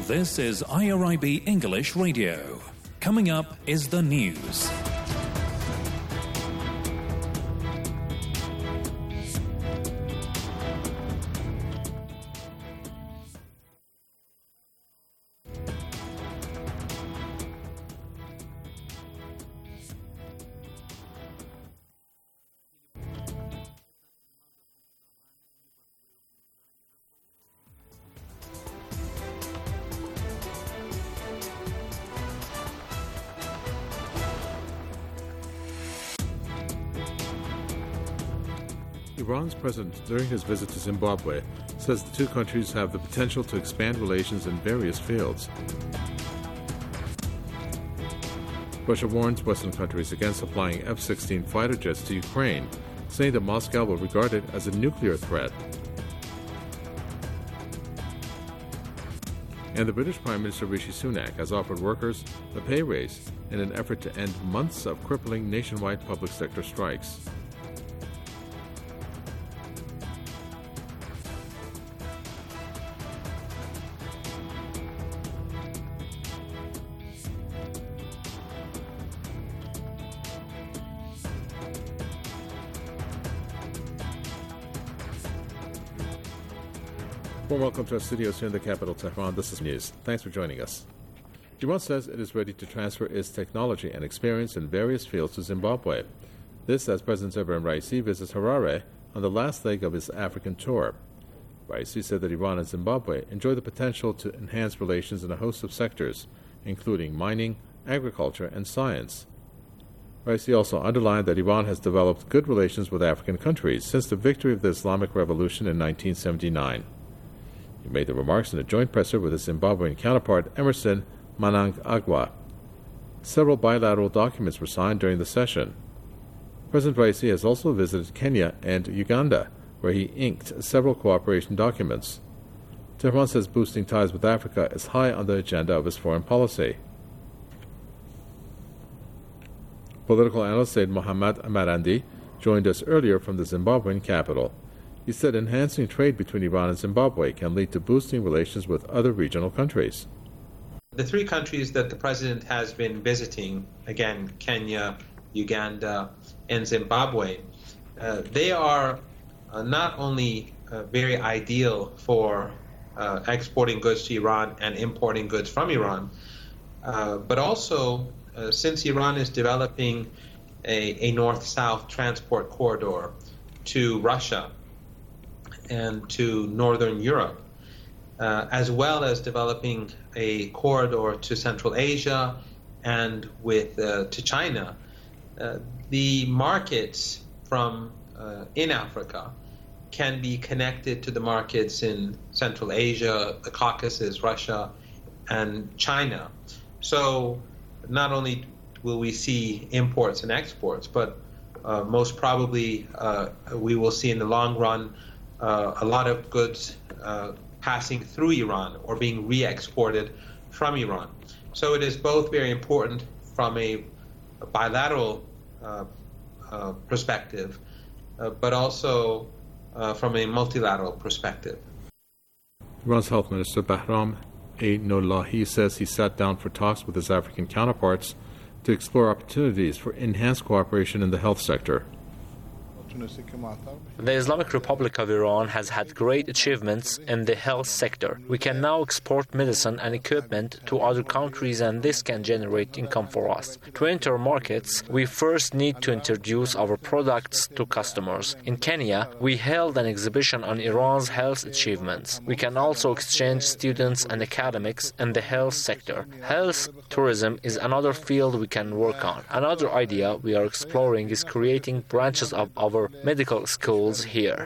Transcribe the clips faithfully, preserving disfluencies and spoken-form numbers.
This is I R I B English Radio. Coming up is the news. Iran's president, during his visit to Zimbabwe, says the two countries have the potential to expand relations in various fields. Russia warns Western countries against supplying F sixteen fighter jets to Ukraine, saying that Moscow will regard it as a nuclear threat. And the British Prime Minister Rishi Sunak has offered workers a pay raise in an effort to end months of crippling nationwide public sector strikes. Well, welcome to our studios here in the capital, Tehran. This is News. Thanks for joining us. Iran says it is ready to transfer its technology and experience in various fields to Zimbabwe. This as President Ebrahim Raisi visits Harare on the last leg of his African tour. Raisi said that Iran and Zimbabwe enjoy the potential to enhance relations in a host of sectors, including mining, agriculture, and science. Raisi also underlined that Iran has developed good relations with African countries since the victory of the Islamic Revolution in nineteen seventy-nine. He made the remarks in a joint presser with his Zimbabwean counterpart, Emerson Mnangagwa. Several bilateral documents were signed during the session. President Raisi has also visited Kenya and Uganda, where he inked several cooperation documents. Tehran says boosting ties with Africa is high on the agenda of his foreign policy. Political analyst Said Mohammad Marandi joined us earlier from the Zimbabwean capital. He said enhancing trade between Iran and Zimbabwe can lead to boosting relations with other regional countries. The three countries that the president has been visiting, again, Kenya, Uganda, and Zimbabwe, uh, they are uh, not only uh, very ideal for uh, exporting goods to Iran and importing goods from Iran, uh, but also uh, since Iran is developing a, a north-south transport corridor to Russia and to Northern Europe, uh, as well as developing a corridor to Central Asia and with uh, to China. Uh, the markets from uh, in Africa can be connected to the markets in Central Asia, the Caucasus, Russia, and China. So not only will we see imports and exports, but uh, most probably uh, we will see in the long run Uh, a lot of goods uh, passing through Iran or being re-exported from Iran. So it is both very important from a, a bilateral uh, uh, perspective, uh, but also uh, from a multilateral perspective. Iran's Health Minister Bahram Einolahi says he sat down for talks with his African counterparts to explore opportunities for enhanced cooperation in the health sector. The Islamic Republic of Iran has had great achievements in the health sector. We can now export medicine and equipment to other countries, and this can generate income for us. To enter markets, we first need to introduce our products to customers. In Kenya, we held an exhibition on Iran's health achievements. We can also exchange students and academics in the health sector. Health tourism is another field we can work on. Another idea we are exploring is creating branches of our medical schools here.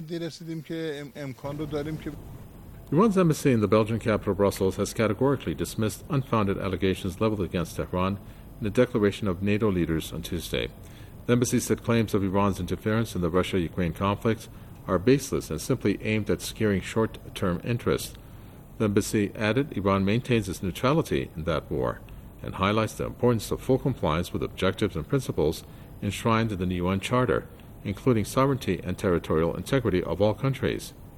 Iran's embassy in the Belgian capital Brussels has categorically dismissed unfounded allegations leveled against Tehran in a declaration of NATO leaders on Tuesday. The embassy said claims of Iran's interference in the Russia-Ukraine conflict are baseless and simply aimed at securing short-term interests. The embassy added Iran maintains its neutrality in that war and highlights the importance of full compliance with objectives and principles enshrined in the U N Charter, including sovereignty and territorial integrity of all countries.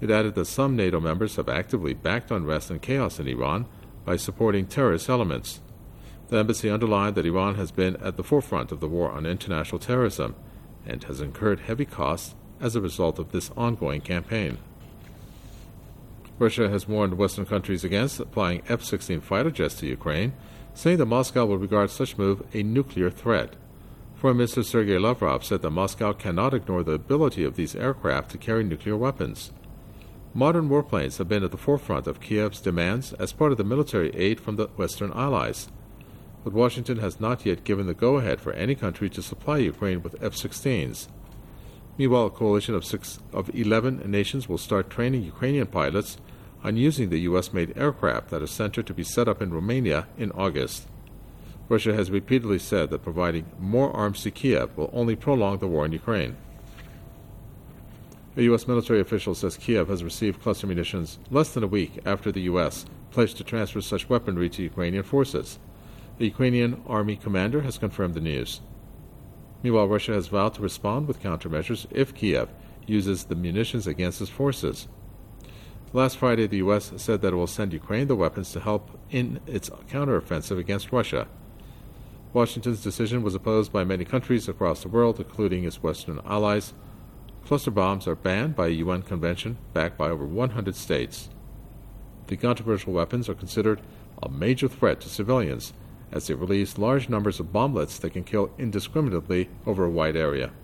It added that some NATO members have actively backed unrest and chaos in Iran by supporting terrorist elements. The embassy underlined that Iran has been at the forefront of the war on international terrorism and has incurred heavy costs as a result of this ongoing campaign. Russia has warned Western countries against applying F sixteen fighter jets to Ukraine, saying that Moscow will regard such move a nuclear threat. Foreign Minister Sergei Lavrov said that Moscow cannot ignore the ability of these aircraft to carry nuclear weapons. Modern warplanes have been at the forefront of Kiev's demands as part of the military aid from the Western allies, but Washington has not yet given the go-ahead for any country to supply Ukraine with F sixteens. Meanwhile, a coalition of six of eleven nations will start training Ukrainian pilots on using the U S-made aircraft that is centered to be set up in Romania in August. Russia has repeatedly said that providing more arms to Kiev will only prolong the war in Ukraine. A U S military official says Kiev has received cluster munitions less than a week after the U S pledged to transfer such weaponry to Ukrainian forces. The Ukrainian army commander has confirmed the news. Meanwhile, Russia has vowed to respond with countermeasures if Kiev uses the munitions against its forces. Last Friday, the U S said that it will send Ukraine the weapons to help in its counteroffensive against Russia. Washington's decision was opposed by many countries across the world, including its Western allies. Cluster bombs are banned by a U N convention backed by over one hundred states. The controversial weapons are considered a major threat to civilians, as they release large numbers of bomblets that can kill indiscriminately over a wide area.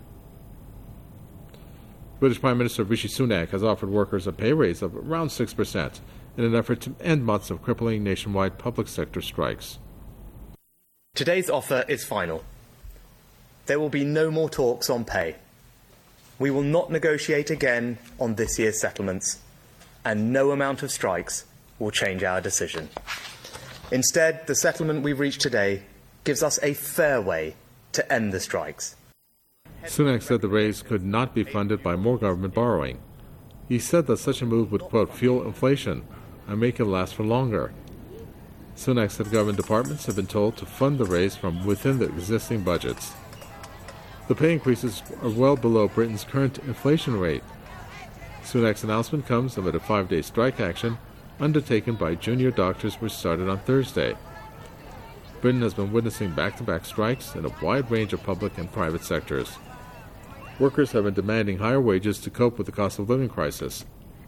British Prime Minister Rishi Sunak has offered workers a pay raise of around six percent in an effort to end months of crippling nationwide public sector strikes. Today's offer is final. There will be no more talks on pay. We will not negotiate again on this year's settlements, and no amount of strikes will change our decision. Instead, the settlement we've reached today gives us a fair way to end the strikes. Sunak said the raise could not be funded by more government borrowing. He said that such a move would, quote, fuel inflation and make it last for longer. Sunak said government departments have been told to fund the raise from within the existing budgets. The pay increases are well below Britain's current inflation rate. Sunak's announcement comes amid a five-day strike action undertaken by junior doctors which started on Thursday. Britain has been witnessing back-to-back strikes in a wide range of public and private sectors. Workers have been demanding higher wages to cope with the cost of living crisis.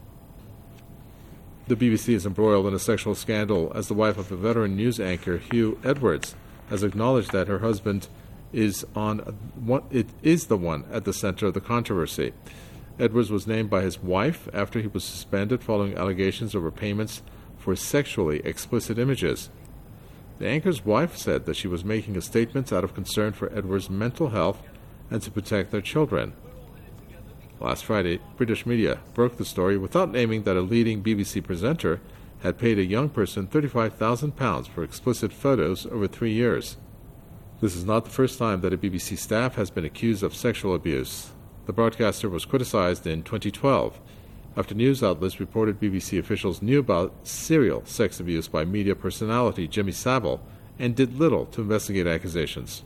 The B B C is embroiled in a sexual scandal as the wife of a veteran news anchor, Hugh Edwards, has acknowledged that her husband is on one, it is the one at the center of the controversy. Edwards was named by his wife after he was suspended following allegations over payments for sexually explicit images. The anchor's wife said that she was making a statement out of concern for Edwards' mental health and to protect their children. Last Friday, British media broke the story without naming that a leading B B C presenter had paid a young person thirty-five thousand pounds for explicit photos over three years. This is not the first time that a B B C staff has been accused of sexual abuse. The broadcaster was criticized in twenty twelve after news outlets reported B B C officials knew about serial sex abuse by media personality Jimmy Savile and did little to investigate accusations.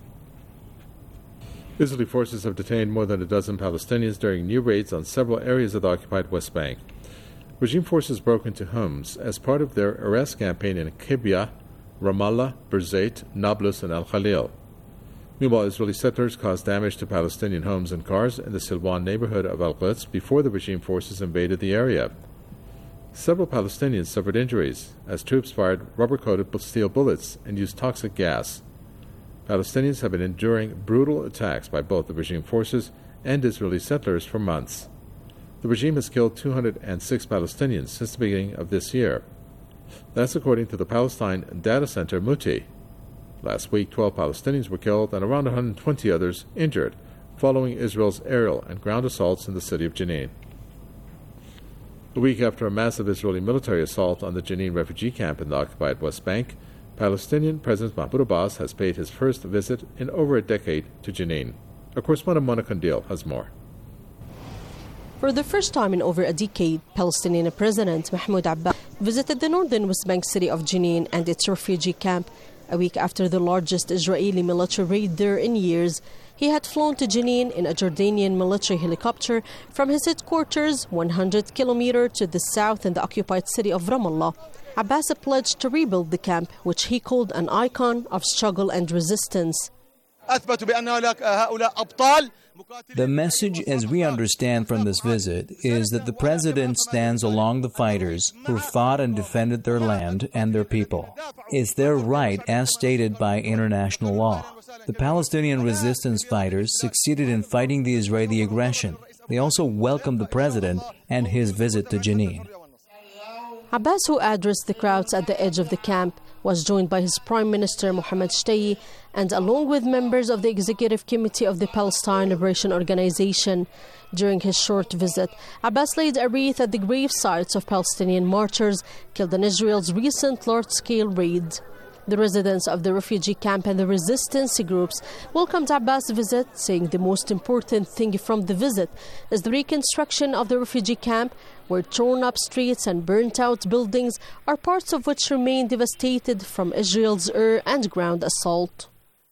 Israeli forces have detained more than a dozen Palestinians during new raids on several areas of the occupied West Bank. Regime forces broke into homes as part of their arrest campaign in Kibbutz, Ramallah, Birzeit, Nablus, and Al Khalil. Meanwhile, Israeli settlers caused damage to Palestinian homes and cars in the Silwan neighborhood of Al-Quds before the regime forces invaded the area. Several Palestinians suffered injuries as troops fired rubber-coated steel bullets and used toxic gas. Palestinians have been enduring brutal attacks by both the regime forces and Israeli settlers for months. The regime has killed two hundred six Palestinians since the beginning of this year. That's according to the Palestine data center Muti. Last week, twelve Palestinians were killed and around one hundred twenty others injured following Israel's aerial and ground assaults in the city of Jenin. A week after a massive Israeli military assault on the Jenin refugee camp in the occupied West Bank, Palestinian President Mahmoud Abbas has paid his first visit in over a decade to Jenin. Our correspondent Mona Kandil has more. For the first time in over a decade, Palestinian President Mahmoud Abbas visited the northern West Bank city of Jenin and its refugee camp, A week after the largest Israeli military raid there in years, he had flown to Jenin in a Jordanian military helicopter from his headquarters one hundred kilometers to the south in the occupied city of Ramallah. Abbas pledged to rebuild the camp, which he called an icon of struggle and resistance. The message, as we understand from this visit, is that the president stands along the fighters who fought and defended their land and their people. It's their right as stated by international law. The Palestinian resistance fighters succeeded in fighting the Israeli aggression. They also welcomed the president and his visit to Jenin. Abbas, who addressed the crowds at the edge of the camp, was joined by his Prime Minister Mohammed Shtayyeh and along with members of the Executive Committee of the Palestine Liberation Organization. During his short visit, Abbas laid a wreath at the grave sites of Palestinian martyrs killed in Israel's recent large-scale raid. The residents of the refugee camp and the resistance groups welcomed Abbas' visit, saying the most important thing from the visit is the reconstruction of the refugee camp, where torn-up streets and burnt-out buildings are parts of which remain devastated from Israel's air and ground assault.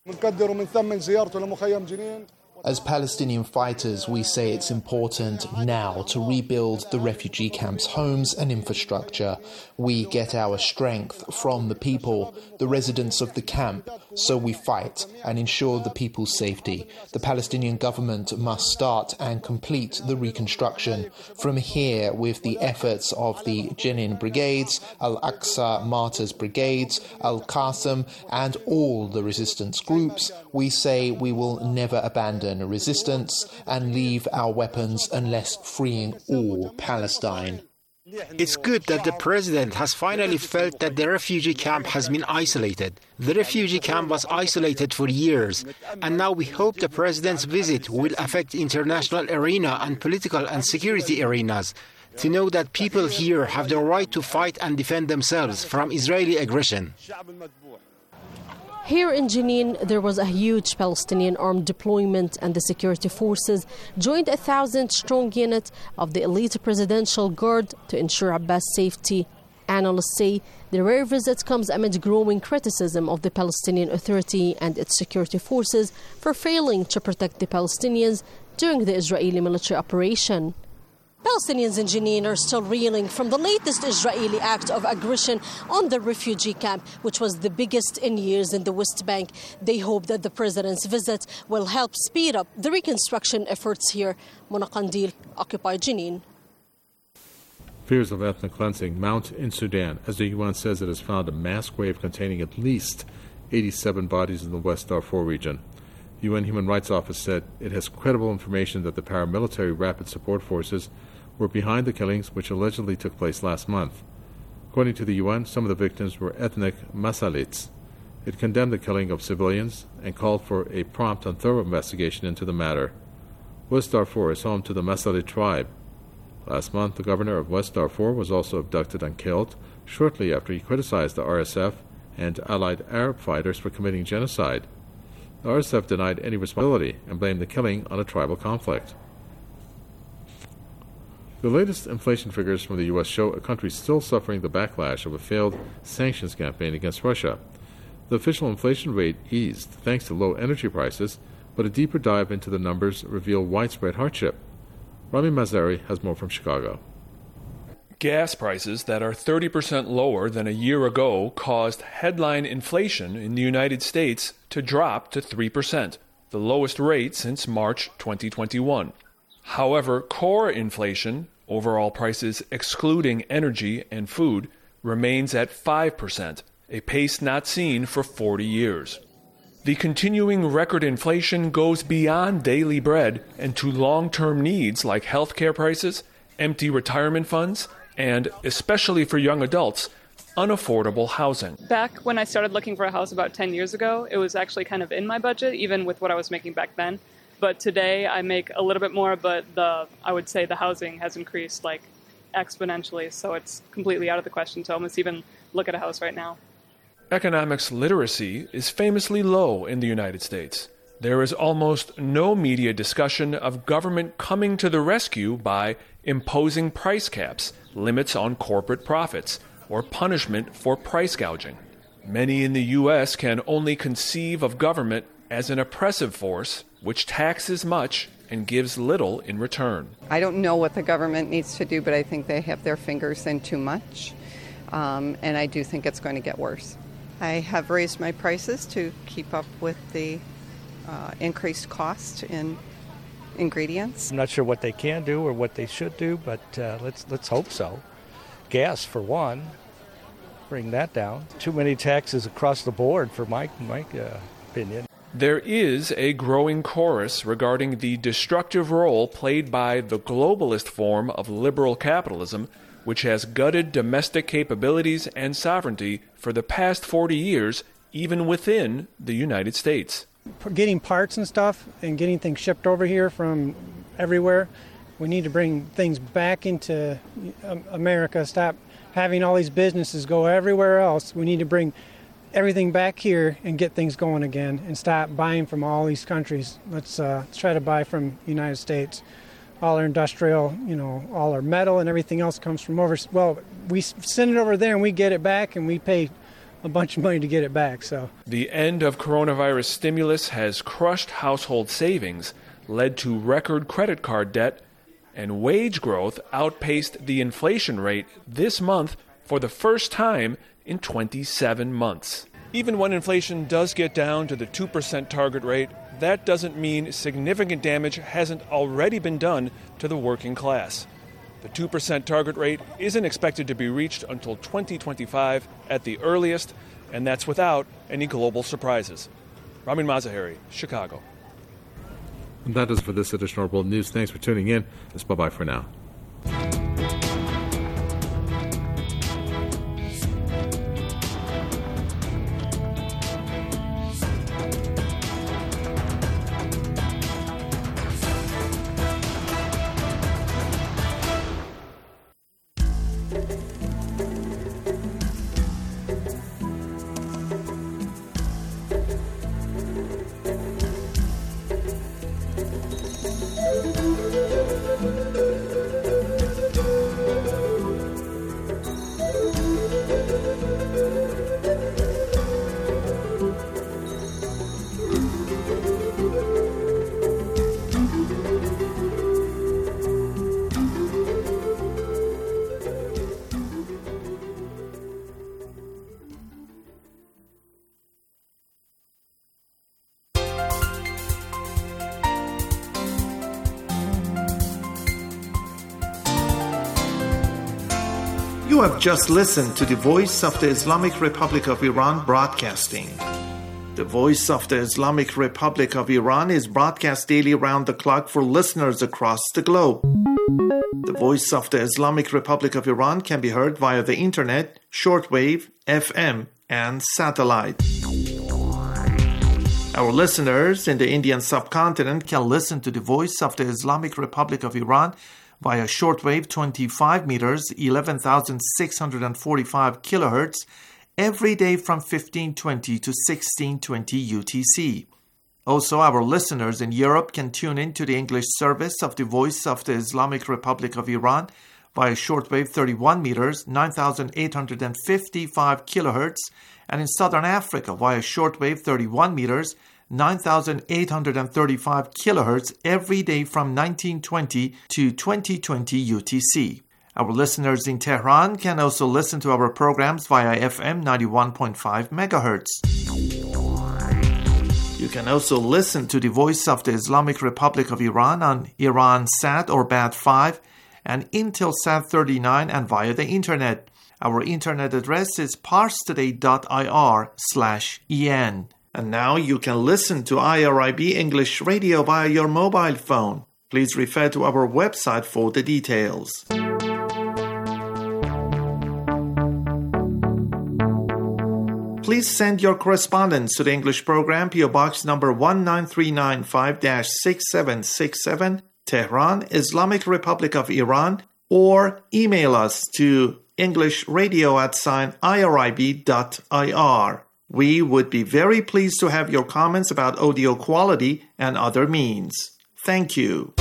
As Palestinian fighters, we say it's important now to rebuild the refugee camps' homes and infrastructure. We get our strength from the people, the residents of the camp, so we fight and ensure the people's safety. The Palestinian government must start and complete the reconstruction. From here, with the efforts of the Jenin Brigades, Al-Aqsa Martyrs Brigades, Al-Qassam, and all the resistance groups, we say we will never abandon resistance and leave our weapons unless freeing all Palestine. It's good that the president has finally felt that the refugee camp has been isolated. The refugee camp was isolated for years, and now we hope the president's visit will affect international arena and political and security arenas, to know that people here have the right to fight and defend themselves from Israeli aggression. Here in Jenin, there was a huge Palestinian armed deployment, and the security forces joined a thousand-strong unit of the elite presidential guard to ensure Abbas' safety. Analysts say the rare visit comes amid growing criticism of the Palestinian Authority and its security forces for failing to protect the Palestinians during the Israeli military operation. Palestinians in Jenin are still reeling from the latest Israeli act of aggression on the refugee camp, which was the biggest in years in the West Bank. They hope that the president's visit will help speed up the reconstruction efforts here. Mona Qandil, Occupy Jenin. Fears of ethnic cleansing mount in Sudan as the U N says it has found a mass grave containing at least eighty-seven bodies in the West Darfur region. The U N Human Rights Office said it has credible information that the paramilitary rapid support forces were behind the killings which allegedly took place last month. According to the U N, some of the victims were ethnic Masalits. It condemned the killing of civilians and called for a prompt and thorough investigation into the matter. West Darfur is home to the Masalit tribe. Last month, the governor of West Darfur was also abducted and killed shortly after he criticized the R S F and allied Arab fighters for committing genocide. The R S F denied any responsibility and blamed the killing on a tribal conflict. The latest inflation figures from the U S show a country still suffering the backlash of a failed sanctions campaign against Russia. The official inflation rate eased thanks to low energy prices, but a deeper dive into the numbers revealed widespread hardship. Rami Mazari has more from Chicago. Gas prices that are thirty percent lower than a year ago caused headline inflation in the United States to drop to three percent, the lowest rate since March twenty twenty-one. However, core inflation, overall prices excluding energy and food, remains at five percent, a pace not seen for forty years. The continuing record inflation goes beyond daily bread and to long-term needs like healthcare prices, empty retirement funds, and, especially for young adults, unaffordable housing. Back when I started looking for a house about ten years ago, it was actually kind of in my budget, even with what I was making back then. But today I make a little bit more, but the I would say the housing has increased like exponentially, so it's completely out of the question to almost even look at a house right now. Economics literacy is famously low in the United States. There is almost no media discussion of government coming to the rescue by imposing price caps, limits on corporate profits, or punishment for price gouging. Many in the U S can only conceive of government as an oppressive force which taxes much and gives little in return. I don't know what the government needs to do, but I think they have their fingers in too much, um, and I do think it's going to get worse. I have raised my prices to keep up with the uh, increased cost in ingredients. I'm not sure what they can do or what they should do, but uh, let's let's hope so. Gas, for one, bring that down. Too many taxes across the board, for my my uh, opinion. There is a growing chorus regarding the destructive role played by the globalist form of liberal capitalism, which has gutted domestic capabilities and sovereignty for the past forty years, even within the United States. Getting parts and stuff and getting things shipped over here from everywhere, we need to bring things back into America, stop having all these businesses go everywhere else. We need to bring everything back here and get things going again and stop buying from all these countries. Let's, uh, let's try to buy from the United States. All our industrial, you know, all our metal and everything else comes from over. Well, we send it over there and we get it back and we pay a bunch of money to get it back. So the end of coronavirus stimulus has crushed household savings, led to record credit card debt, and wage growth outpaced the inflation rate this month for the first time in twenty-seven months. Even when inflation does get down to the two percent target rate, that doesn't mean significant damage hasn't already been done to the working class. The two percent target rate isn't expected to be reached until twenty twenty-five at the earliest, and that's without any global surprises. Ramin Mazaheri, Chicago. And that is for this edition of World News. Thanks for tuning in. It's bye-bye for now. You have just listened to the Voice of the Islamic Republic of Iran broadcasting. The Voice of the Islamic Republic of Iran is broadcast daily round the clock for listeners across the globe. The Voice of the Islamic Republic of Iran can be heard via the internet, shortwave, F M, and satellite. Our listeners in the Indian subcontinent can listen to the Voice of the Islamic Republic of Iran via shortwave twenty-five meters, eleven thousand six hundred forty-five kilohertz, every day from fifteen twenty to sixteen twenty U T C. Also, our listeners in Europe can tune in to the English service of the Voice of the Islamic Republic of Iran via shortwave thirty-one meters, nine thousand eight hundred fifty-five kilohertz, and in Southern Africa via shortwave thirty-one meters, nine thousand eight hundred thirty-five kilohertz every day from nineteen twenty to twenty twenty U T C. Our listeners in Tehran can also listen to our programs via F M ninety-one point five megahertz. You can also listen to the Voice of the Islamic Republic of Iran on Iransat or B A D five and Intelsat thirty-nine and via the internet. Our internet address is parstoday.ir slash en. And now you can listen to I R I B English Radio via your mobile phone. Please refer to our website for the details. Please send your correspondence to the English program, P O Box number one nine three nine five dash six seven six seven, Tehran, Islamic Republic of Iran, or email us to englishradio at sign irib dot ir. We would be very pleased to have your comments about audio quality and other means. Thank you.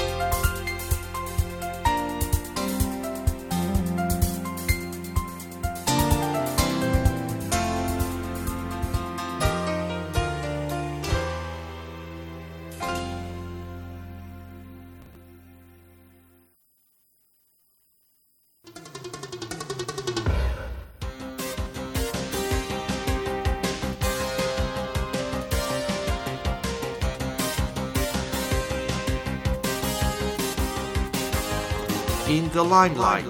in the limelight.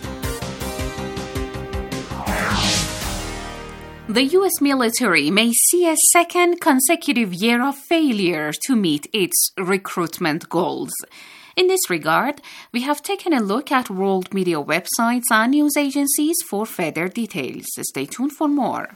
The U S military may see a second consecutive year of failure to meet its recruitment goals. In this regard, we have taken a look at world media websites and news agencies for further details. Stay tuned for more.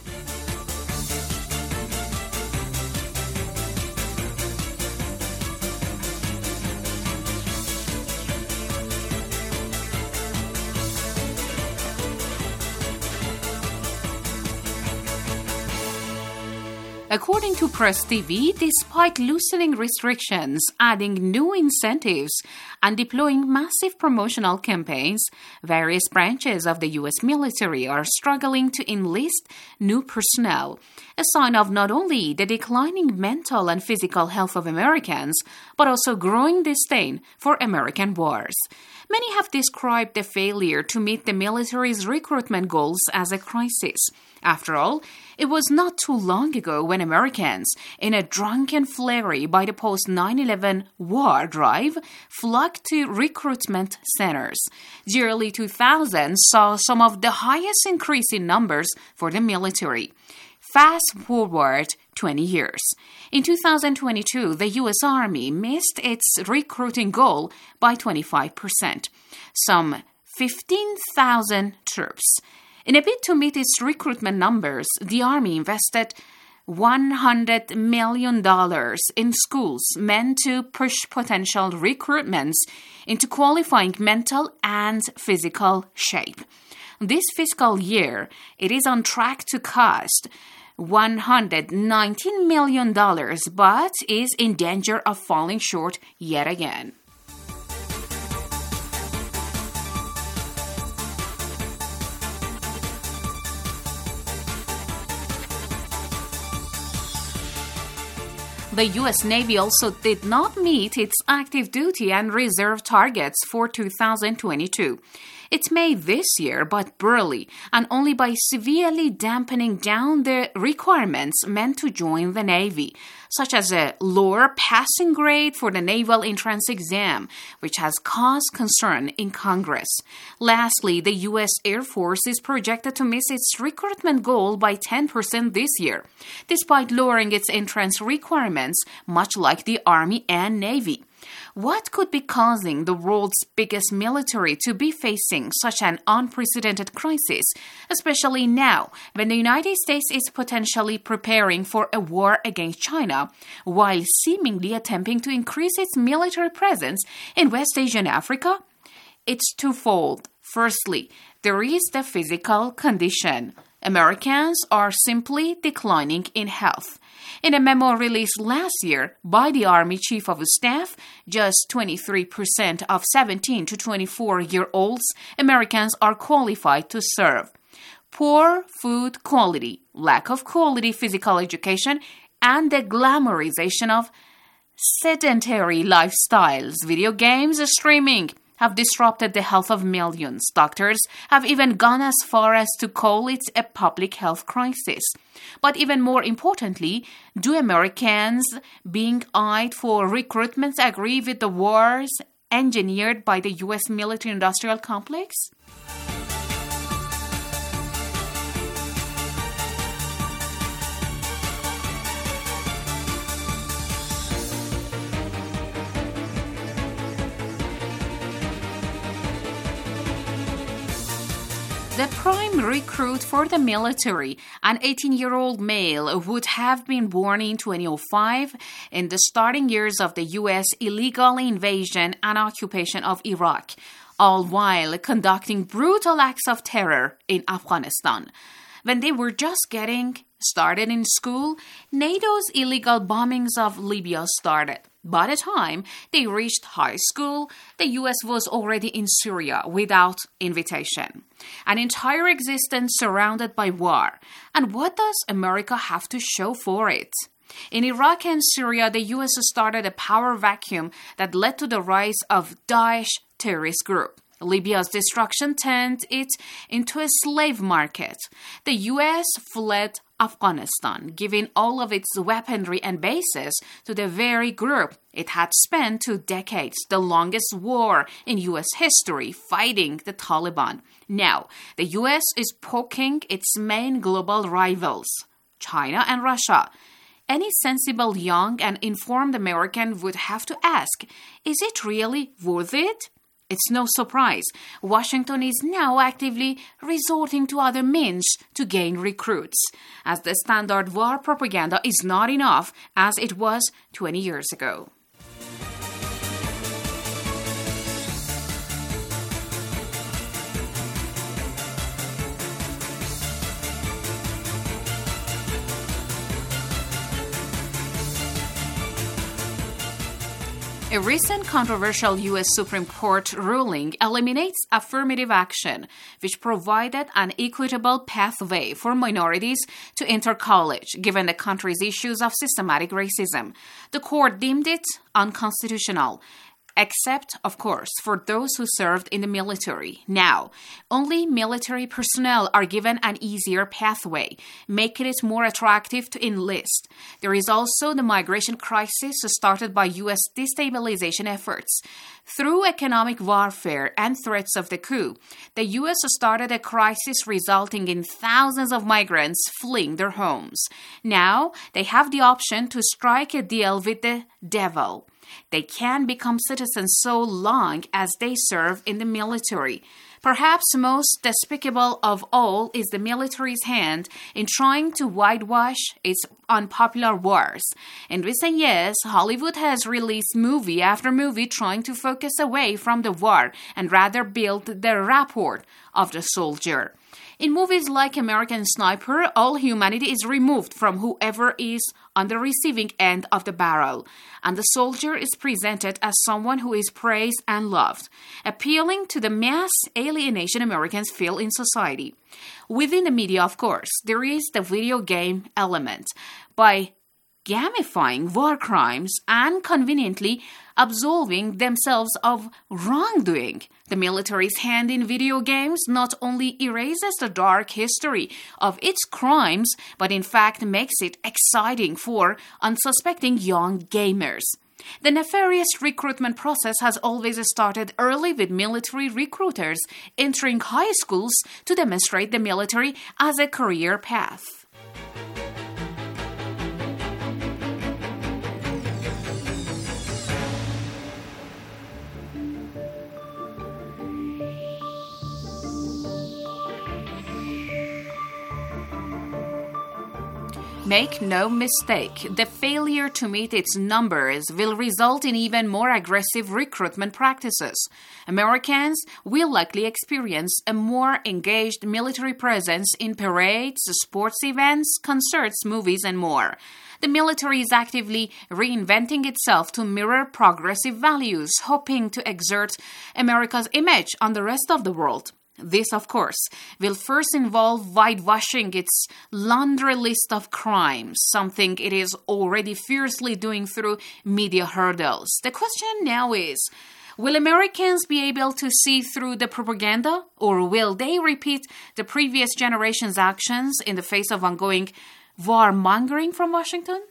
According to Press T V, despite loosening restrictions, adding new incentives, and deploying massive promotional campaigns, various branches of the U S military are struggling to enlist new personnel, a sign of not only the declining mental and physical health of Americans, but also growing disdain for American wars. Many have described the failure to meet the military's recruitment goals as a crisis. After all, it was not too long ago when Americans, in a drunken flurry by the post nine eleven war drive, flocked to recruitment centers. The early two thousands saw some of the highest increase in numbers for the military. Fast forward twenty years. In two thousand twenty-two, the U S Army missed its recruiting goal by twenty-five percent, some fifteen thousand troops. In a bid to meet its recruitment numbers, the Army invested one hundred million dollars in schools meant to push potential recruitments into qualifying mental and physical shape. This fiscal year, it is on track to cost one hundred nineteen million dollars, but is in danger of falling short yet again. The U S Navy also did not meet its active duty and reserve targets for two thousand twenty-two. It made this year, but barely, and only by severely dampening down the requirements meant to join the Navy, such as a lower passing grade for the Naval Entrance Exam, which has caused concern in Congress. Lastly, the U S Air Force is projected to miss its recruitment goal by ten percent this year, despite lowering its entrance requirements, much like the Army and Navy. What could be causing the world's biggest military to be facing such an unprecedented crisis, especially now when the United States is potentially preparing for a war against China, while seemingly attempting to increase its military presence in West Asia and Africa? It's twofold. Firstly, there is the physical condition. Americans are simply declining in health. In a memo released last year by the Army Chief of Staff, just twenty-three percent of seventeen to twenty-four-year-olds Americans are qualified to serve. Poor food quality, lack of quality physical education, and the glamorization of sedentary lifestyles, video games, streaming, have disrupted the health of millions. Doctors have even gone as far as to call it a public health crisis. But even more importantly, do Americans being eyed for recruitment agree with the wars engineered by the U S military-industrial complex? The prime recruit for the military, an eighteen-year-old male, would have been born in twenty oh five in the starting years of the U S illegal invasion and occupation of Iraq, all while conducting brutal acts of terror in Afghanistan. When they were just getting started in school, NATO's illegal bombings of Libya started. By the time they reached high school, the U S was already in Syria without invitation. An entire existence surrounded by war. And what does America have to show for it? In Iraq and Syria, the U S started a power vacuum that led to the rise of Daesh terrorist group. Libya's destruction turned it into a slave market. The U S fled Afghanistan, giving all of its weaponry and bases to the very group it had spent two decades, the longest war in U S history, fighting the Taliban. Now, the U S is poking its main global rivals, China and Russia. Any sensible young and informed American would have to ask, is it really worth it? It's no surprise. Washington is now actively resorting to other means to gain recruits, as the standard war propaganda is not enough as it was twenty years ago. A recent controversial U S Supreme Court ruling eliminates affirmative action, which provided an equitable pathway for minorities to enter college, given the country's issues of systematic racism. The court deemed it unconstitutional, except, of course, for those who served in the military. Now, only military personnel are given an easier pathway, making it more attractive to enlist. There is also the migration crisis started by U S destabilization efforts. Through economic warfare and threats of the coup, the U S started a crisis resulting in thousands of migrants fleeing their homes. Now, they have the option to strike a deal with the devil. They can become citizens so long as they serve in the military. Perhaps most despicable of all is the military's hand in trying to whitewash its unpopular wars. In recent years, Hollywood has released movie after movie trying to focus away from the war and rather build the rapport of the soldier. In movies like American Sniper, all humanity is removed from whoever is on the receiving end of the barrel, and the soldier is presented as someone who is praised and loved, appealing to the mass alienation Americans feel in society. Within the media, of course, there is the video game element. By gamifying war crimes and conveniently absolving themselves of wrongdoing, the military's hand in video games not only erases the dark history of its crimes, but in fact makes it exciting for unsuspecting young gamers. The nefarious recruitment process has always started early with military recruiters entering high schools to demonstrate the military as a career path. Make no mistake, the failure to meet its numbers will result in even more aggressive recruitment practices. Americans will likely experience a more engaged military presence in parades, sports events, concerts, movies, and more. The military is actively reinventing itself to mirror progressive values, hoping to exert America's image on the rest of the world. This, of course, will first involve whitewashing its laundry list of crimes, something it is already fiercely doing through media hurdles. The question now is, will Americans be able to see through the propaganda, or will they repeat the previous generation's actions in the face of ongoing warmongering from Washington?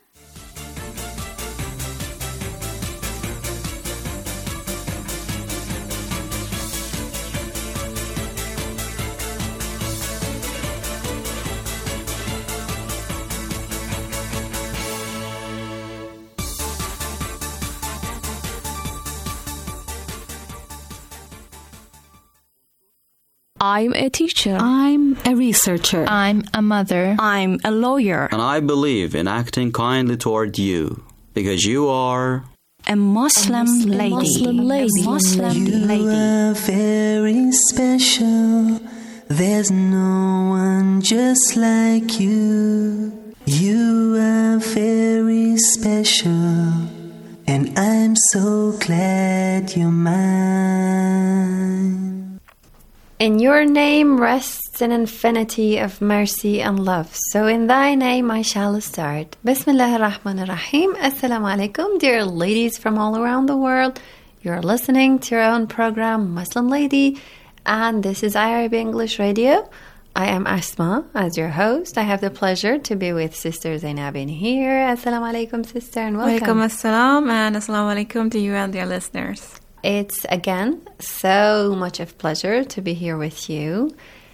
I'm a teacher. I'm a researcher. I'm a mother. I'm a lawyer. And I believe in acting kindly toward you, because you are a Muslim, a Muslim lady. Muslim lady. A Muslim you lady. You are very special. There's no one just like you. You are very special. And I'm so glad you're mine. In your name rests an infinity of mercy and love. So in thy name I shall start. Bismillah ar-Rahman ar-Rahim. Assalamu alaikum, dear ladies from all around the world. You're listening to your own program, Muslim Lady, and this is I R B English Radio. I am Asma as your host. I have the pleasure to be with Sister Zainabin here. Assalamu alaikum, sister, and welcome. Walaikum assalam, and assalamu alaikum to you and your listeners. It's, again, so much of pleasure to be here with you.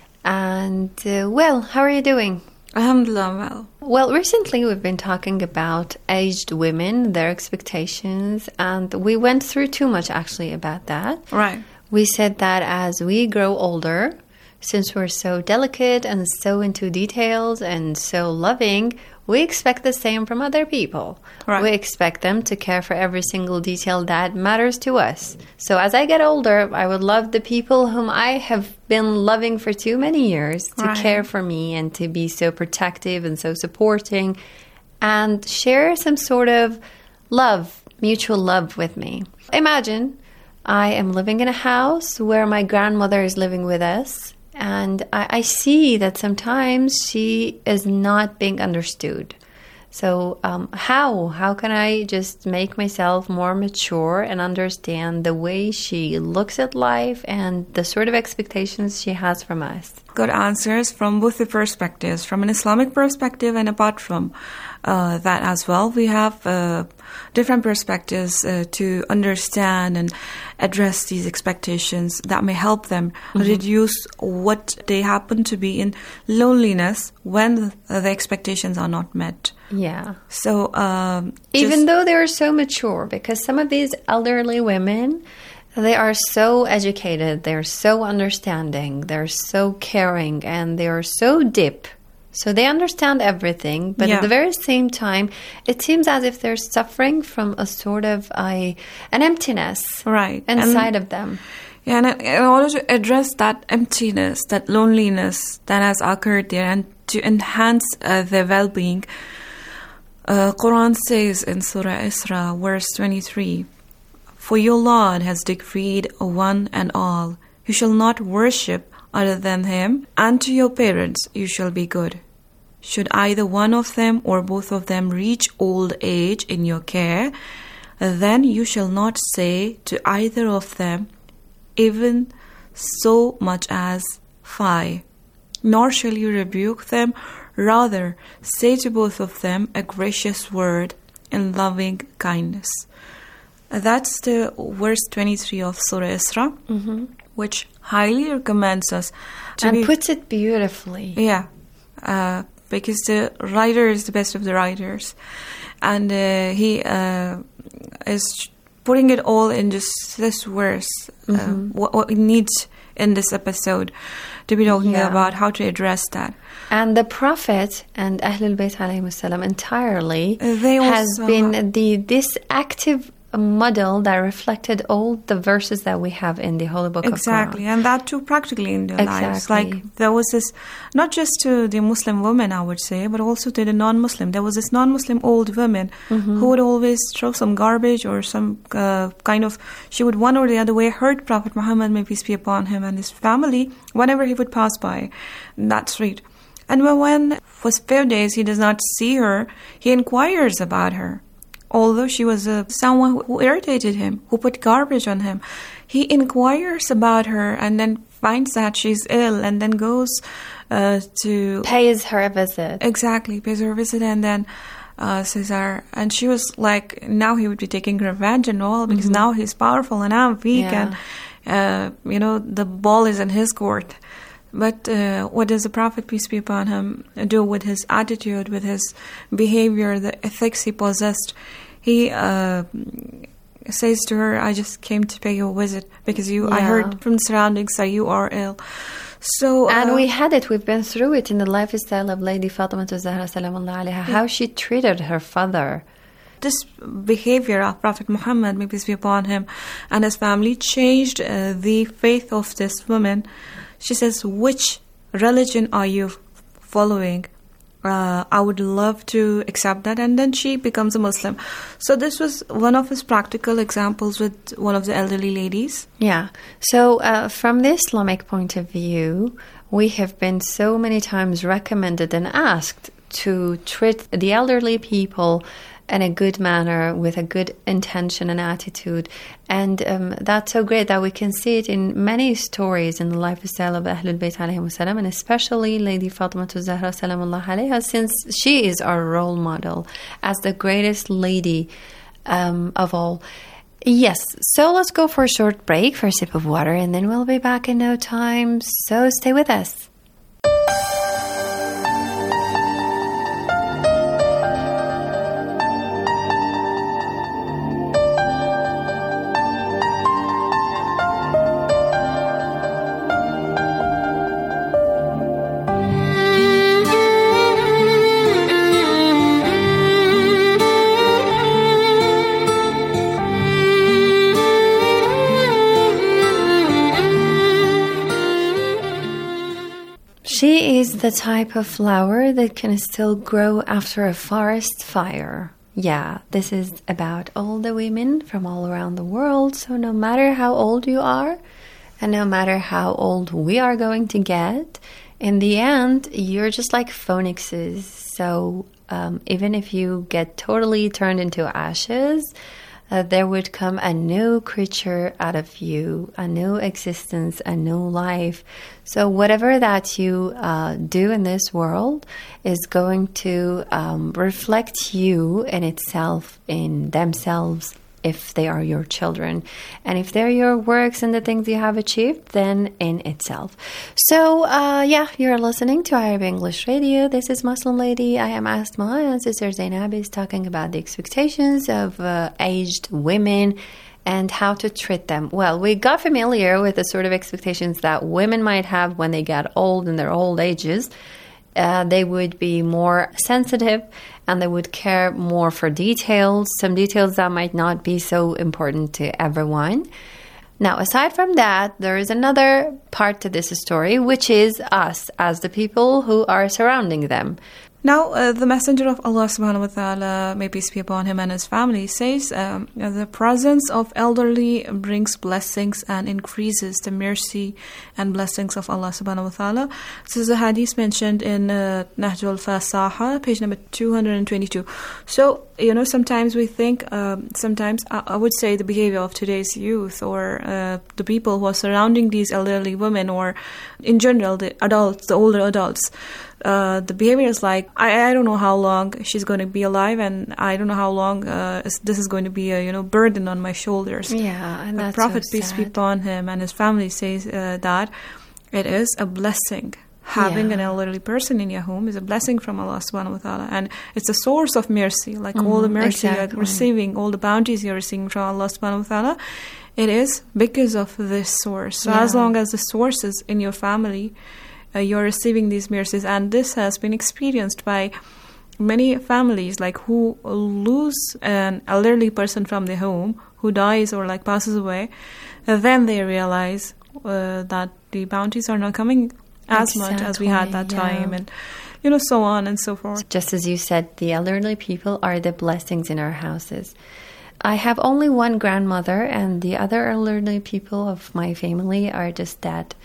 And, uh, well, how are you doing? Alhamdulillah, well. Well, recently we've been talking about aged women, their expectations, and we went through too much, actually, about that. Right. We said that as we grow older, since we're so delicate and so into details and so loving, we expect the same from other people. Right. We expect them to care for every single detail that matters to us. So as I get older, I would love the people whom I have been loving for too many years to Right. care for me and to be so protective and so supporting and share some sort of love, mutual love with me. Imagine I am living in a house where my grandmother is living with us. And I, I see that sometimes she is not being understood. So um, how? How can I just make myself more mature and understand the way she looks at life and the sort of expectations she has from us? Good answers from both the perspectives, from an Islamic perspective and apart from uh, that as well. We have uh, different perspectives uh, to understand and address these expectations that may help them mm-hmm. reduce what they happen to be in loneliness when the, the expectations are not met. Yeah. So um, even though they are so mature, because some of these elderly women, they are so educated, they're so understanding, they're so caring, and they are so deep. So they understand everything, but yeah. at the very same time, it seems as if they're suffering from a sort of a, an emptiness right. inside and, of them. Yeah, and in order to address that emptiness, that loneliness that has occurred there, and to enhance uh, their well-being, uh, Quran says in Surah Isra, verse twenty-three, "For your Lord has decreed one and all, you shall not worship other than Him, and to your parents you shall be good. Should either one of them or both of them reach old age in your care, then you shall not say to either of them even so much as fie, nor shall you rebuke them. Rather, say to both of them a gracious word in loving kindness." That's the verse twenty-three of Surah Isra, mm-hmm. which highly recommends us to and be, puts it beautifully. Yeah, uh, because the writer is the best of the writers, and uh, he uh, is putting it all in just this verse. Mm-hmm. Uh, what, what it needs in this episode to be talking yeah. about how to address that. And the Prophet and Ahlul Bayt alayhim salam entirely they has also, been the this active model that reflected all the verses that we have in the Holy Book exactly, of Quran. And that too practically in their exactly. lives. Like there was this, not just to the Muslim women, I would say, but also to the non-Muslim. There was this non-Muslim old woman mm-hmm. who would always throw some garbage or some uh, kind of, she would one or the other way hurt Prophet Muhammad, may peace be upon him, and his family whenever he would pass by that street. And when for few days he does not see her, he inquires about her. Although she was uh, someone who irritated him, who put garbage on him, he inquires about her and then finds that she's ill and then goes uh, to... Pays her a visit. Exactly, pays her a visit and then uh, says her... And she was like, now he would be taking revenge and all because mm-hmm. now he's powerful and I'm weak yeah. and, uh, you know, the ball is in his court. But uh, what does the Prophet, peace be upon him, do with his attitude, with his behavior, the ethics he possessed? He uh, says to her, I just came to pay you a visit because you. Yeah. I heard from the surroundings that you are ill. So, uh, and we had it, we've been through it in the lifestyle of Lady Fatima Zahra Salamullah alayha, how she treated her father. This behavior of Prophet Muhammad, may peace be upon him, and his family changed uh, the faith of this woman. She says, which religion are you following? Uh, I would love to accept that. And then she becomes a Muslim. So this was one of his practical examples with one of the elderly ladies. Yeah. So uh, from the Islamic point of view, we have been so many times recommended and asked to treat the elderly people in a good manner, with a good intention and attitude. And um, that's so great that we can see it in many stories in the lifestyle of Ahlul Bayt alayhim salam, and especially Lady Fatima Zahra salamullah alayha, since she is our role model as the greatest lady um, of all. Yes, so let's go for a short break for a sip of water, and then we'll be back in no time. So stay with us. She is the type of flower that can still grow after a forest fire. Yeah, this is about all the women from all around the world. So no matter how old you are, and no matter how old we are going to get, in the end, you're just like phoenixes. So um, even if you get totally turned into ashes, Uh, there would come a new creature out of you, a new existence, a new life. So whatever that you uh, do in this world is going to um, reflect you in itself, in themselves, if they are your children. And if they're your works and the things you have achieved, then in itself. So, uh, yeah, you're listening to Arab English Radio. This is Muslim Lady. I am Asma, and Sister Zainab is talking about the expectations of uh, aged women and how to treat them. Well, we got familiar with the sort of expectations that women might have when they get old in their old ages. Uh, they would be more sensitive and they would care more for details, some details that might not be so important to everyone. Now, aside from that, there is another part to this story, which is us as the people who are surrounding them. Now, uh, the Messenger of Allah subhanahu wa ta'ala, may peace be upon him and his family, says um, the presence of elderly brings blessings and increases the mercy and blessings of Allah subhanahu wa ta'ala. This is a hadith mentioned in uh, Nahj al-Fasaha, page number two hundred twenty-two. So, you know, sometimes we think, um, sometimes I, I would say the behavior of today's youth or uh, the people who are surrounding these elderly women, or in general, the adults, the older adults, Uh, the behavior is like, I, I don't know how long she's going to be alive, and I don't know how long uh, this is going to be a you know burden on my shoulders. Yeah, and the that's Prophet, so peace sad. be upon him, and his family says uh, that it is a blessing. Having Yeah. an elderly person in your home is a blessing from Allah subhanahu wa ta'ala, and it's a source of mercy. Like Mhm, all the mercy exactly. you're receiving, all the bounties you're receiving from Allah subhanahu wa ta'ala, it is because of this source. So Yeah. as long as the source is in your family, Uh, you're receiving these mercies, and this has been experienced by many families, like who lose an elderly person from their home, who dies or like passes away, and then they realize uh, that the bounties are not coming as much as we had that Exactly, time, yeah. and you know, so on and so forth. Just as you said, the elderly people are the blessings in our houses. I have only one grandmother, and the other elderly people of my family are just dead.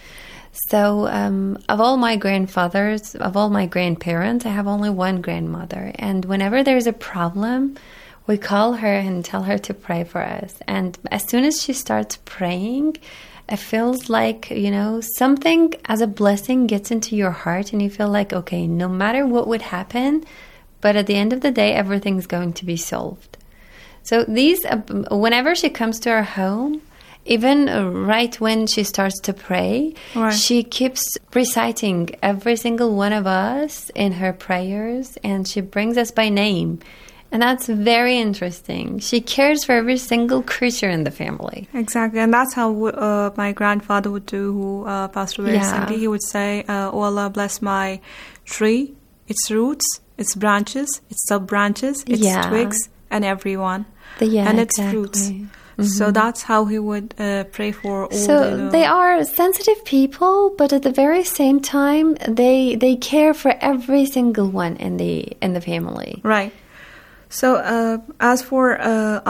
So, um, of all my grandfathers, of all my grandparents, I have only one grandmother. And whenever there's a problem, we call her and tell her to pray for us. And as soon as she starts praying, it feels like, you know, something as a blessing gets into your heart, and you feel like, okay, no matter what would happen, but at the end of the day, everything's going to be solved. So these, uh, whenever she comes to our home, even right when she starts to pray, Right. she keeps reciting every single one of us in her prayers, and she brings us by name. And that's very interesting. She cares for every single creature in the family. Exactly, and that's how uh, my grandfather would do, who uh, passed away Yeah. recently. He would say, uh, "Oh Allah, bless my tree, its roots, its branches, its sub-branches, its Yeah. twigs, and everyone, The- yeah, and its exactly. fruits." So Mhm. that's how he would uh, pray for all So the, you know, they are sensitive people, but at the very same time, they they care for every single one in the in the family. Right. So uh, as for uh, us,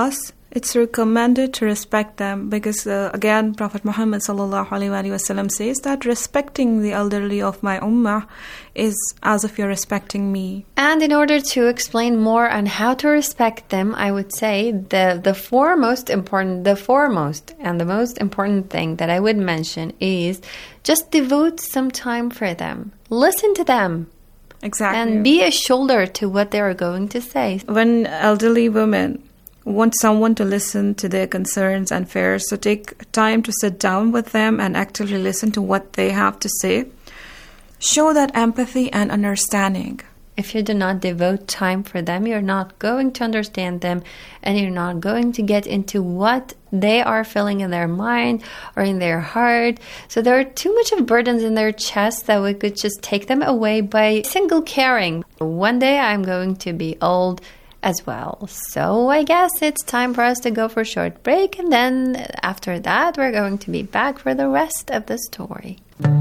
It's recommended to respect them because, uh, again, Prophet Muhammad sallallahu alaihi wasallam says that respecting the elderly of my ummah is as if you're respecting me. And in order to explain more on how to respect them, I would say the, the foremost important, the foremost and the most important thing that I would mention is just devote some time for them. Listen to them. Exactly. And be a shoulder to what they are going to say. When elderly women want someone to listen to their concerns and fears, so take time to sit down with them and actively listen to what they have to say. Show that empathy and understanding. If you do not devote time for them, you're not going to understand them, and you're not going to get into what they are feeling in their mind or in their heart. So there are too much of burdens in their chest that we could just take them away by single caring. One day I'm going to be old as well. So I guess it's time for us to go for a short break, and then after that we're going to be back for the rest of the story.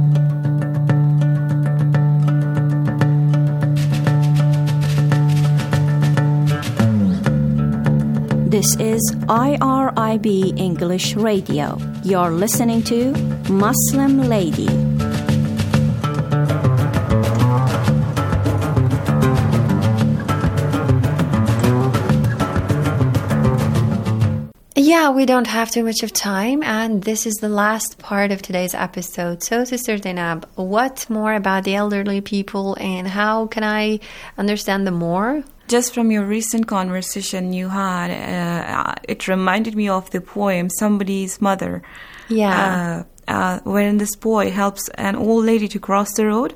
This is I R I B English Radio. You're listening to Muslim Lady. Yeah, we don't have too much of time, and this is the last part of today's episode. So, Sister Zainab, what more about the elderly people, and how can I understand them more? Just from your recent conversation you had, uh, it reminded me of the poem Somebody's Mother. Yeah. Uh, uh, wherein this boy helps an old lady to cross the road.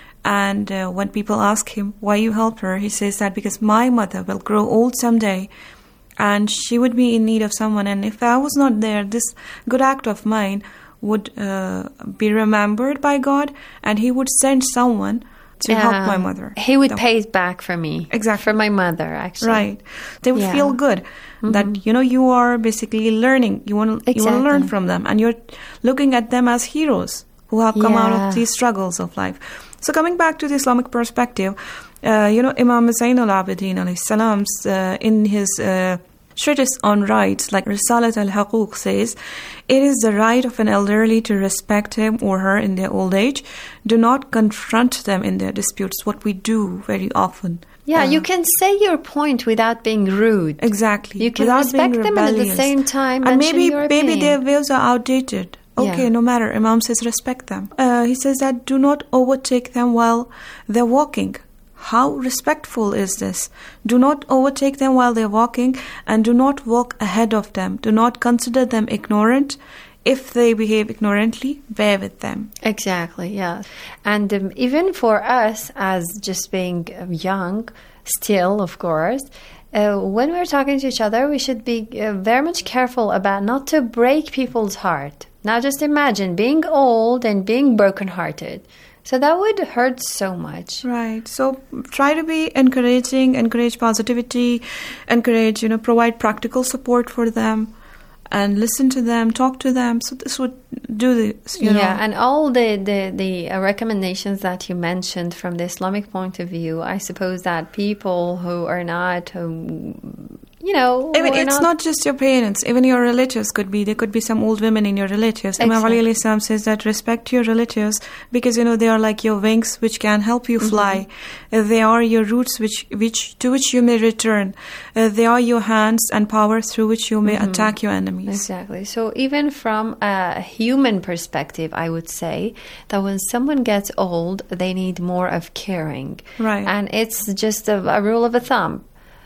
And uh, when people ask him why you help her, he says that because my mother will grow old someday and she would be in need of someone. And if I was not there, this good act of mine would uh, be remembered by God, and he would send someone to yeah. help my mother. He would the, pay it back for me. Exactly. For my mother, actually. Right. They would yeah. feel good mm-hmm. that, you know, you are basically learning. You want, exactly. you want to learn from them. And you're looking at them as heroes who have come yeah. out of these struggles of life. So coming back to the Islamic perspective, uh, you know, Imam Zain al-Abidin alayhi salam, uh, in his uh, treatise on rights, like Risalat al-Haqooq, says, it is the right of an elderly to respect him or her in their old age. Do not confront them in their disputes, what we do very often. Yeah, uh, you can say your point without being rude. Exactly. You can without respect them and at the same time and mention maybe, your maybe opinion. their views are outdated. Okay, yeah. no matter. Imam says respect them. Uh, he says that do not overtake them while they're walking. How respectful is this? Do not overtake them while they're walking, and do not walk ahead of them. Do not consider them ignorant. If they behave ignorantly, bear with them. Exactly, yeah. And um, even for us, as just being young, still, of course, uh, when we're talking to each other, we should be uh, very much careful about not to break people's heart. Now just imagine being old and being brokenhearted. So that would hurt so much. Right. So try to be encouraging, encourage positivity, encourage, you know, provide practical support for them, and listen to them, talk to them. So this would do this, you yeah, know. Yeah, and all the, the, the uh, recommendations that you mentioned from the Islamic point of view, I suppose that people who are not... Um, You know, I mean, it's not, not just your parents. Even your relatives could be. There could be some old women in your relatives. Exactly. Imam Ali alayhi salam says that respect your relatives because, you know, they are like your wings which can help you fly. Mm-hmm. Uh, they are your roots which, which to which you may return. Uh, they are your hands and power through which you may mm-hmm. attack your enemies. Exactly. So even from a human perspective, I would say that when someone gets old, they need more of caring. Right. And it's just a, a rule of a thumb.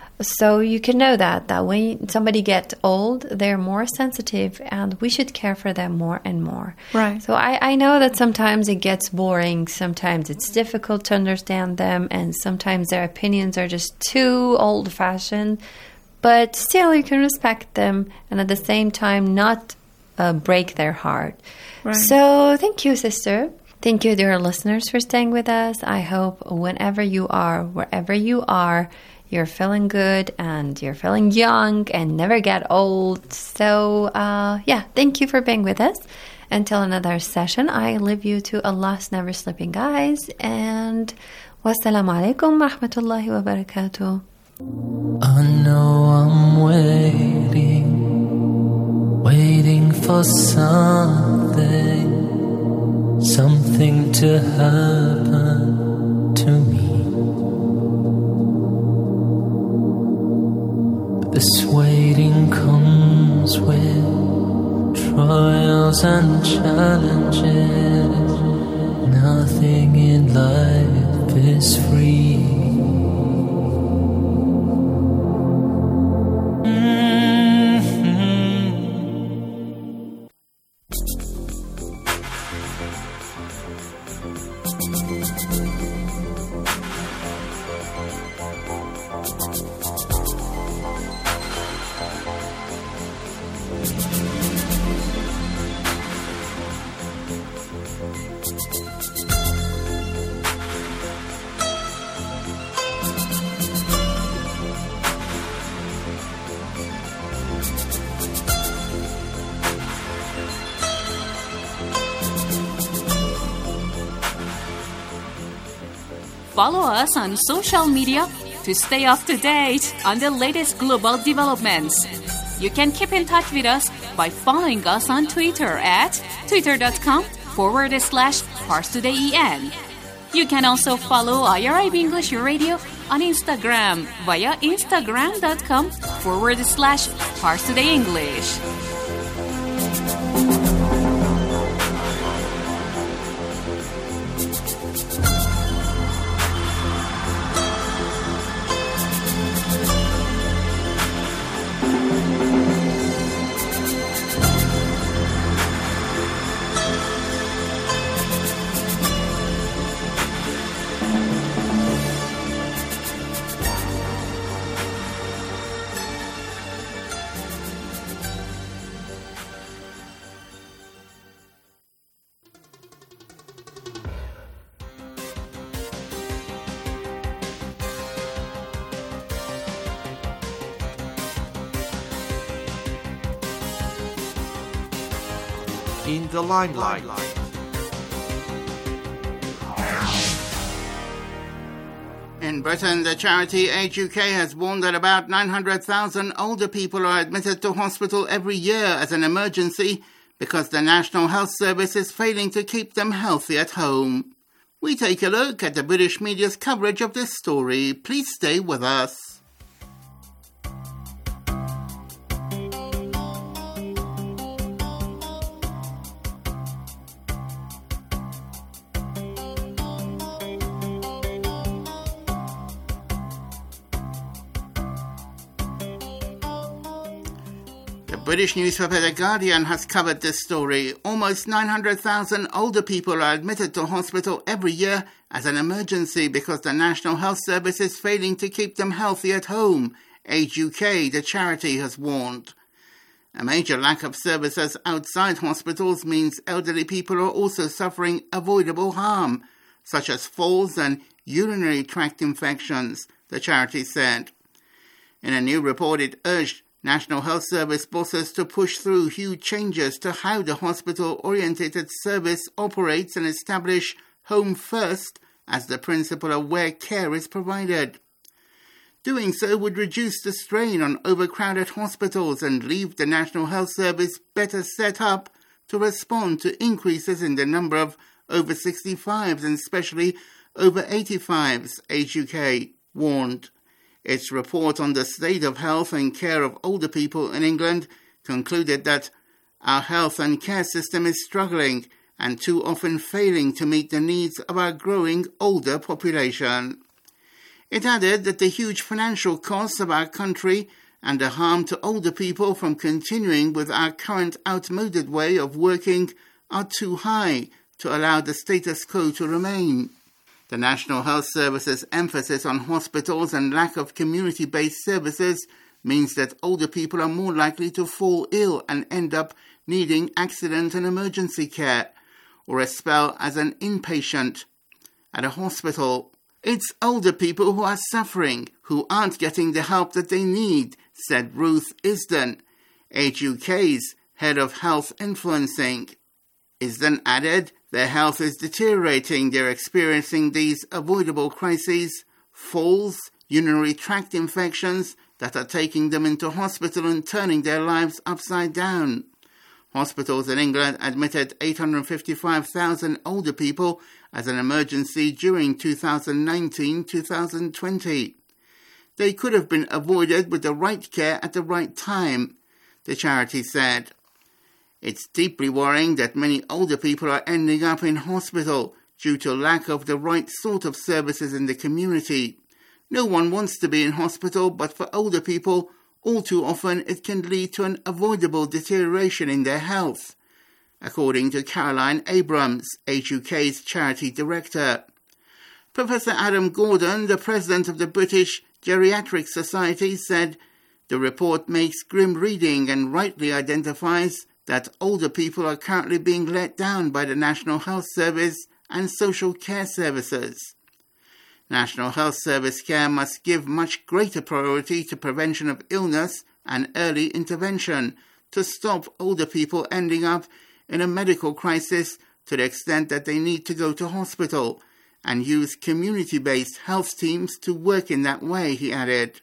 So you can know that, that when somebody gets old, they're more sensitive and we should care for them more and more. Right. So I, I know that sometimes it gets boring, sometimes it's difficult to understand them, and sometimes their opinions are just too old-fashioned, but still you can respect them and at the same time not uh, break their heart. Right. So thank you, sister. Thank you, dear listeners, for staying with us. I hope whenever you are, wherever you are, you're feeling good and you're feeling young and never get old. So, uh, yeah, thank you for being with us. Until another session, I leave you to Allah's never sleeping guys. And wassalamu alaikum wa rahmatullahi wa barakatuh. I know I'm waiting for something, something to happen to me. But this waiting comes with trials and challenges. Nothing in life is free. Follow us on social media to stay up to date on the latest global developments. You can keep in touch with us by following us on Twitter at twitter.com forward slash ParsTodayEN. You can also follow I R I B English Radio on Instagram via instagram.com forward slash ParsTodayEnglish. In the limelight. In Britain, the charity Age U K has warned that about nine hundred thousand older people are admitted to hospital every year as an emergency because the National Health Service is failing to keep them healthy at home. We take a look at the British media's coverage of this story. Please stay with us. The British newspaper The Guardian has covered this story. Almost nine hundred thousand older people are admitted to hospital every year as an emergency because the National Health Service is failing to keep them healthy at home, Age U K, the charity, has warned. A major lack of services outside hospitals means elderly people are also suffering avoidable harm, such as falls and urinary tract infections, the charity said. In a new report, it urged National Health Service bosses to push through huge changes to how the hospital-orientated service operates and establish home first as the principle of where care is provided. Doing so would reduce the strain on overcrowded hospitals and leave the National Health Service better set up to respond to increases in the number of over sixty-fives and especially over eighty-fives, Age U K warned. Its report on the state of health and care of older people in England concluded that our health and care system is struggling and too often failing to meet the needs of our growing older population. It added that the huge financial costs of our country and the harm to older people from continuing with our current outmoded way of working are too high to allow the status quo to remain. The National Health Service's emphasis on hospitals and lack of community-based services means that older people are more likely to fall ill and end up needing accident and emergency care, or a spell as an inpatient at a hospital. It's older people who are suffering, who aren't getting the help that they need, said Ruth Isden, Age U K's head of health influencing. Isden added, their health is deteriorating, they're experiencing these avoidable crises, falls, urinary tract infections that are taking them into hospital and turning their lives upside down. Hospitals in England admitted eight hundred fifty-five thousand older people as an emergency during two thousand nineteen to two thousand twenty. They could have been avoided with the right care at the right time, the charity said. It's deeply worrying that many older people are ending up in hospital due to lack of the right sort of services in the community. No one wants to be in hospital, but for older people, all too often it can lead to an avoidable deterioration in their health, according to Caroline Abrams, Age U K's charity director. Professor Adam Gordon, the president of the British Geriatric Society, said the report makes grim reading and rightly identifies that older people are currently being let down by the National Health Service and social care services. National Health Service care must give much greater priority to prevention of illness and early intervention to stop older people ending up in a medical crisis to the extent that they need to go to hospital, and use community-based health teams to work in that way, he added.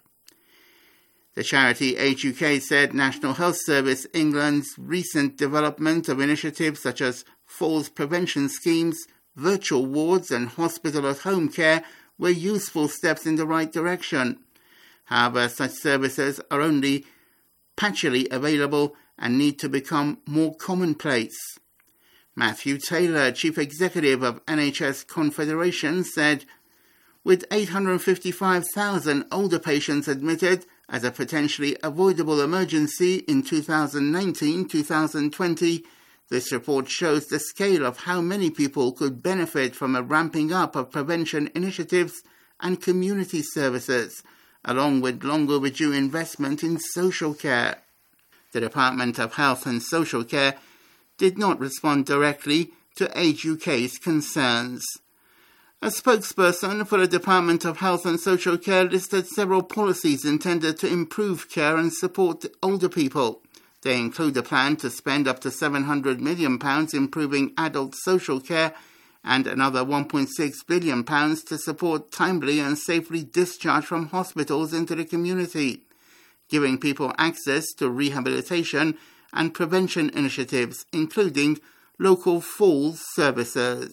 The charity Age U K said National Health Service England's recent development of initiatives such as falls prevention schemes, virtual wards and hospital-at-home care were useful steps in the right direction. However, such services are only patchily available and need to become more commonplace. Matthew Taylor, Chief Executive of N H S Confederation, said, with eight hundred fifty-five thousand older patients admitted as a potentially avoidable emergency in two thousand nineteen to two thousand twenty, this report shows the scale of how many people could benefit from a ramping up of prevention initiatives and community services, along with long overdue investment in social care. The Department of Health and Social Care did not respond directly to Age U K's concerns. A spokesperson for the Department of Health and Social Care listed several policies intended to improve care and support older people. They include a plan to spend up to seven hundred million pounds improving adult social care and another one point six billion pounds to support timely and safely discharge from hospitals into the community, giving people access to rehabilitation and prevention initiatives, including local falls services.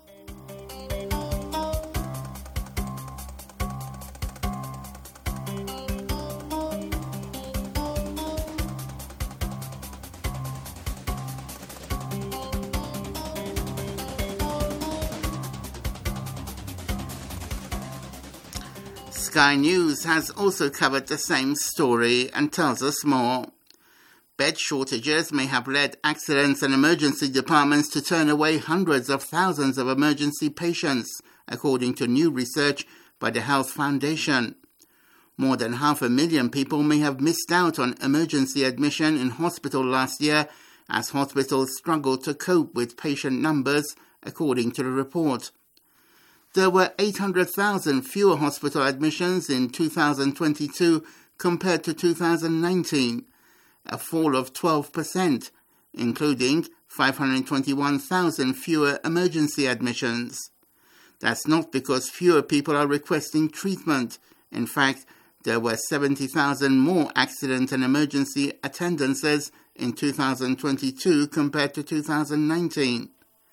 Sky News has also covered the same story and tells us more. Bed shortages may have led accidents and emergency departments to turn away hundreds of thousands of emergency patients, according to new research by the Health Foundation. More than half a million people may have missed out on emergency admission in hospital last year as hospitals struggled to cope with patient numbers, according to the report. There were eight hundred thousand fewer hospital admissions in two thousand twenty-two compared to two thousand nineteen, a fall of twelve percent, including five hundred twenty-one thousand fewer emergency admissions. That's not because fewer people are requesting treatment. In fact, there were seventy thousand more accident and emergency attendances in two thousand twenty-two compared to two thousand nineteen.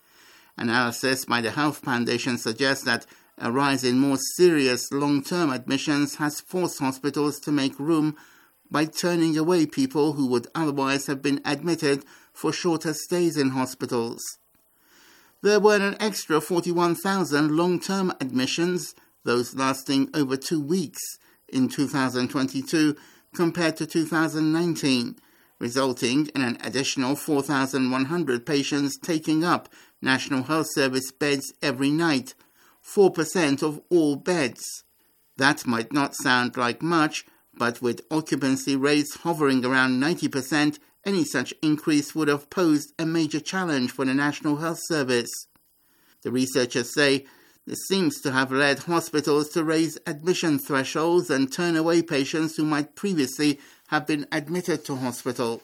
Analysis by the Health Foundation suggests that a rise in more serious long-term admissions has forced hospitals to make room by turning away people who would otherwise have been admitted for shorter stays in hospitals. There were an extra forty-one thousand long-term admissions, those lasting over two weeks, in two thousand twenty-two compared to two thousand nineteen, resulting in an additional four thousand one hundred patients taking up National Health Service beds every night, four percent of all beds. That might not sound like much, but with occupancy rates hovering around ninety percent, any such increase would have posed a major challenge for the National Health Service. The researchers say this seems to have led hospitals to raise admission thresholds and turn away patients who might previously have been admitted to hospital.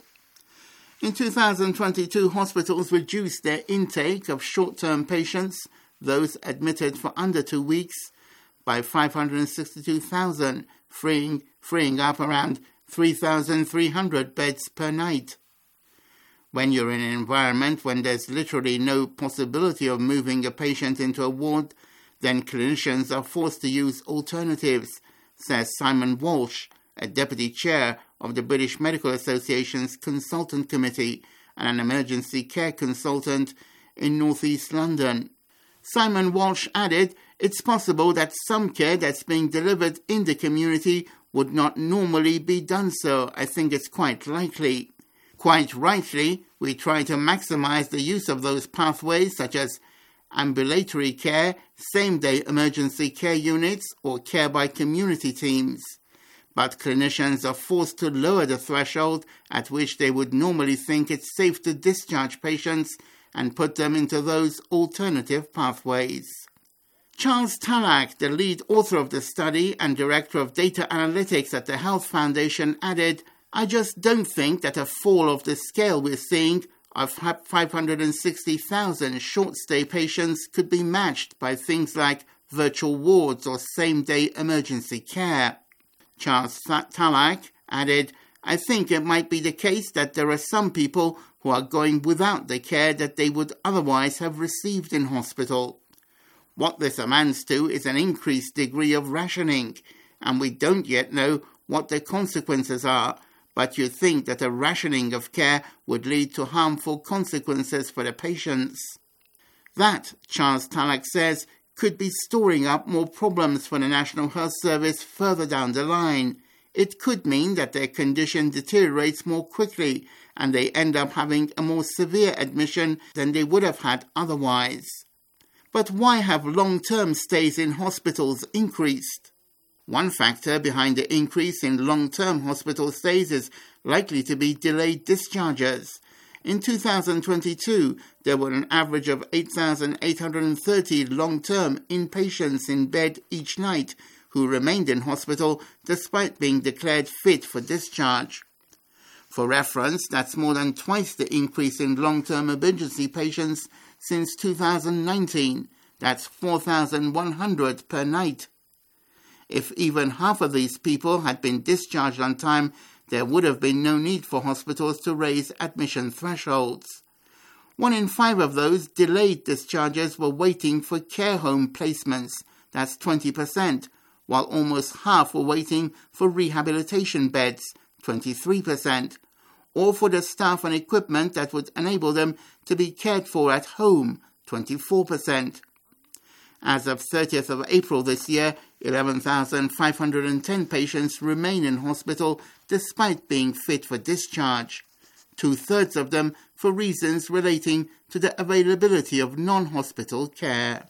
In two thousand twenty-two, hospitals reduced their intake of short-term patients, those admitted for under two weeks, by five hundred sixty-two thousand, freeing, freeing up around three thousand three hundred beds per night. When you're in an environment when there's literally no possibility of moving a patient into a ward, then clinicians are forced to use alternatives, says Simon Walsh, a deputy chair of the British Medical Association's Consultant Committee and an emergency care consultant in North East London. Simon Walsh added, it's possible that some care that's being delivered in the community would not normally be done so. I think it's quite likely. Quite rightly, we try to maximize the use of those pathways such as ambulatory care, same-day emergency care units, or care by community teams. But clinicians are forced to lower the threshold at which they would normally think it's safe to discharge patients and put them into those alternative pathways. Charles Talak, the lead author of the study and director of data analytics at the Health Foundation, added, I just don't think that a fall of the scale we're seeing of five hundred sixty thousand short-stay patients could be matched by things like virtual wards or same-day emergency care. Charles Talak added, I think it might be the case that there are some people who are going without the care that they would otherwise have received in hospital. What this amounts to is an increased degree of rationing, and we don't yet know what the consequences are, but you'd think that a rationing of care would lead to harmful consequences for the patients. That, Charles Talak says, could be storing up more problems for the National Health Service further down the line. It could mean that their condition deteriorates more quickly and they end up having a more severe admission than they would have had otherwise. But why have long-term stays in hospitals increased? One factor behind the increase in long-term hospital stays is likely to be delayed discharges. In two thousand twenty-two, there were an average of eight thousand eight hundred thirty long-term inpatients in bed each night who remained in hospital despite being declared fit for discharge. For reference, that's more than twice the increase in long-term emergency patients since two thousand nineteen. That's four thousand one hundred per night. If even half of these people had been discharged on time, there would have been no need for hospitals to raise admission thresholds. One in five of those delayed discharges were waiting for care home placements, that's twenty percent, while almost half were waiting for rehabilitation beds, twenty-three percent, or for the staff and equipment that would enable them to be cared for at home, twenty-four percent. As of thirtieth of April this year, eleven thousand five hundred ten patients remain in hospital despite being fit for discharge, two-thirds of them for reasons relating to the availability of non-hospital care.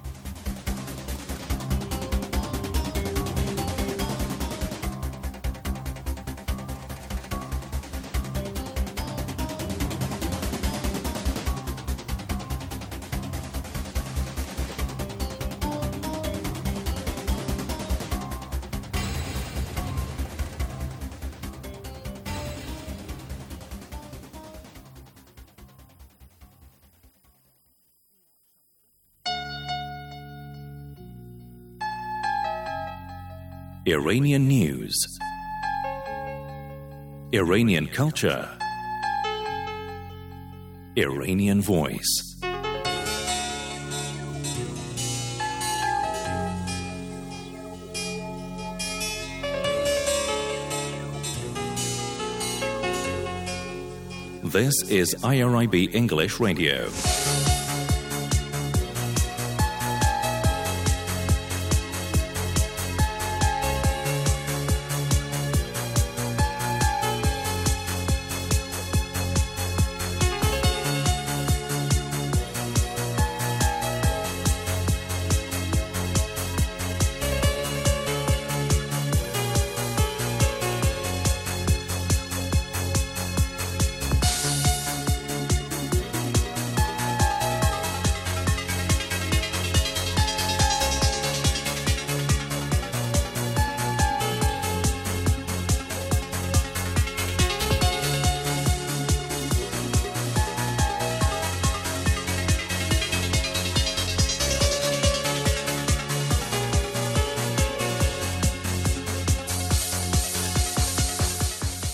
Iranian news, Iranian culture, Iranian voice. This is I R I B English Radio.